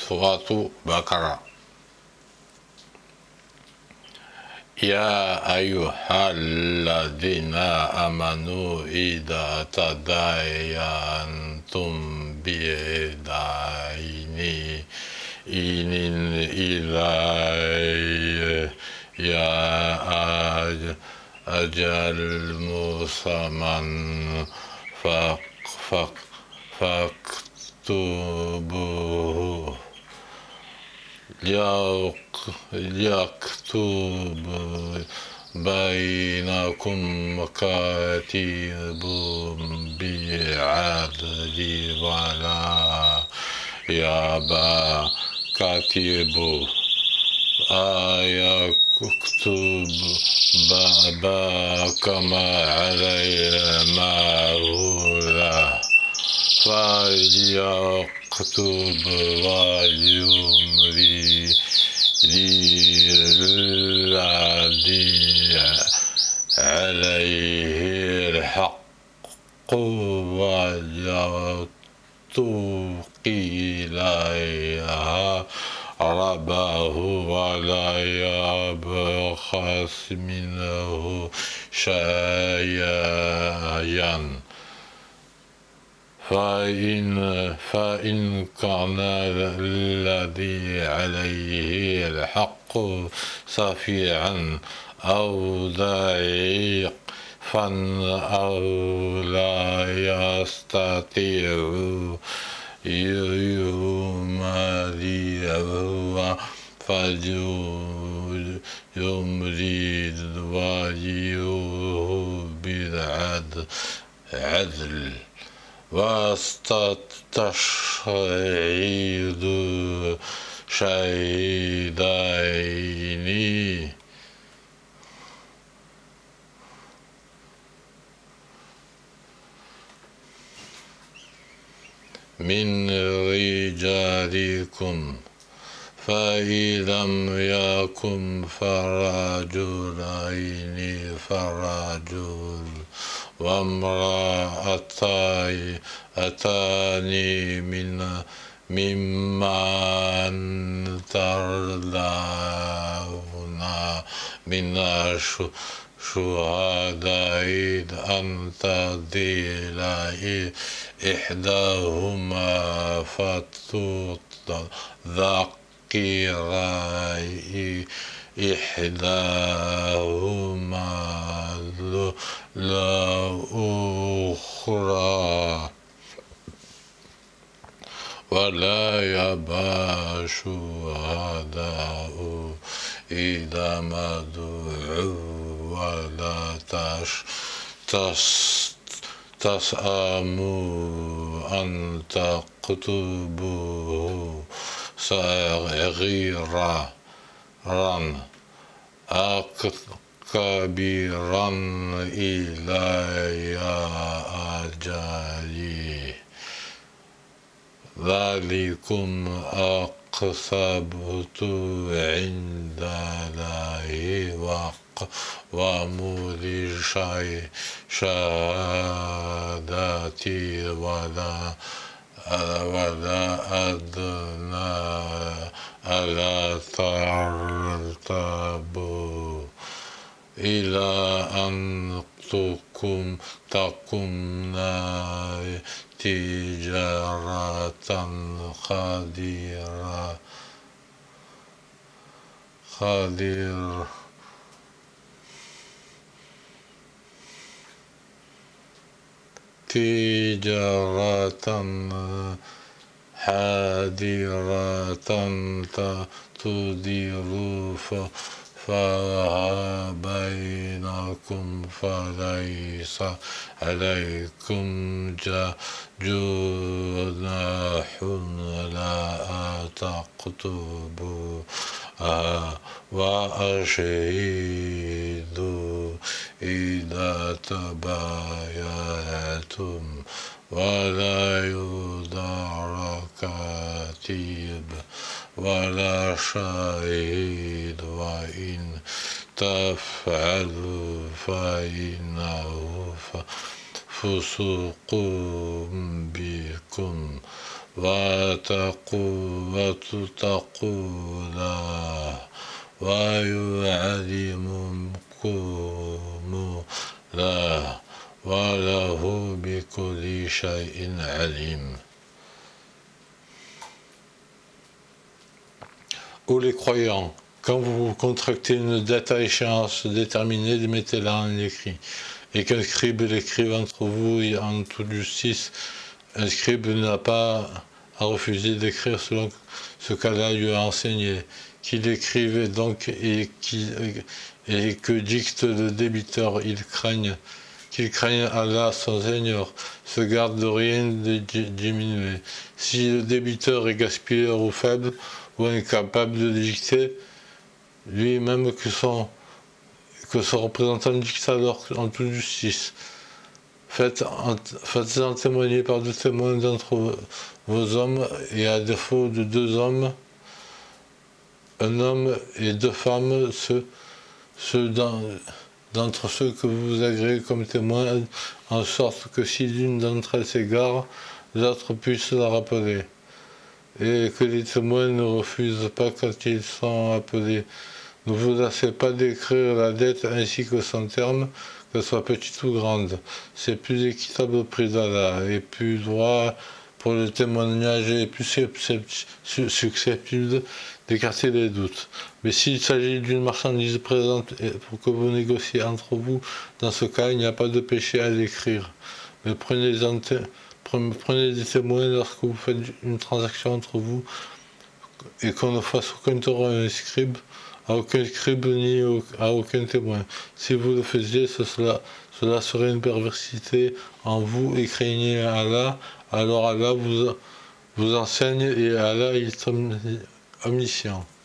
suatu Baqarah. يا أيها الذين آمنوا إذا تداينتم بدين إلى أجل مسمى فاكتبوه يكتب بينكم كاتب بالعدل ولا يأبى كاتب يكتب كما عليه ما هو له فليكتب وليملي الذي عليه الحق وليتق إليها ربه ولا يبخس منه شيئا فإن كان الذي عليه الحق سفيعا أو ضعيفا أو لا يستطيع يمليه فليملل وليه بالعدل واستشهدوا شهيدين من رجالكم فإن لم يكن فرجلين فرجل وامرأتان ممن ترضون من الشهداء أن تضل إحداهما فتذكر إحداهما الأخرى ولا يأبى الشهداء إذا ما دعوا ولا تسأموا أن تكتبوه صغيرا أو كبيرا إلى أجله ذلكم أقسط عند الله وأقوم للشهادة ولا أدنى ألا ترتابوا إلى أن تقوم تجارة حاضرة تديروا فيها بينكم فليس عليكم جناح لا تكتبوها وأشهدوا إذا تبايعتم ولا يضار كاتب ولا شهيد وإن تفعلوا فإنه فسوق بكم وتتقولا ويعلمكم لا وله بكل شيء عليم. Ô les croyants, quand vous contractez une dette à échéance déterminée, mettez-la en écrit, et qu'un scribe l'écrive entre vous en toute justice. Un scribe n'a pas à refuser d'écrire selon ce qu'Allah lui a enseigné, qu'il écrive donc et que dicte le débiteur, qu'il craigne Allah son Seigneur, se garde de rien de diminuer. Si le débiteur est gaspilleur ou faible, ou incapable de dicter, lui-même que son représentant dicte alors en toute justice. Faites-en témoigner par 2 témoins d'entre vos hommes, et à défaut de 2 hommes, un homme et 2 femmes, ceux d'entre ceux que vous agréez comme témoins, en sorte que si l'une d'entre elles s'égare, l'autre puisse la rappeler, et que les témoins ne refusent pas quand ils sont appelés. Ne vous lassez pas d'écrire la dette ainsi que son terme, qu'elle soit petite ou grande. C'est plus équitable auprès d'Allah, et plus droit pour le témoignage, et plus susceptible d'écarter les doutes. Mais s'il s'agit d'une marchandise présente pour que vous négociez entre vous, dans ce cas, il n'y a pas de péché à l'écrire. Mais prenez des témoins lorsque vous faites une transaction entre vous, et qu'on ne fasse aucun tort à un scribe, ni à aucun témoin. Si vous le faisiez, cela serait une perversité en vous, et craignez Allah, alors Allah vous enseigne, et Allah est omniscient.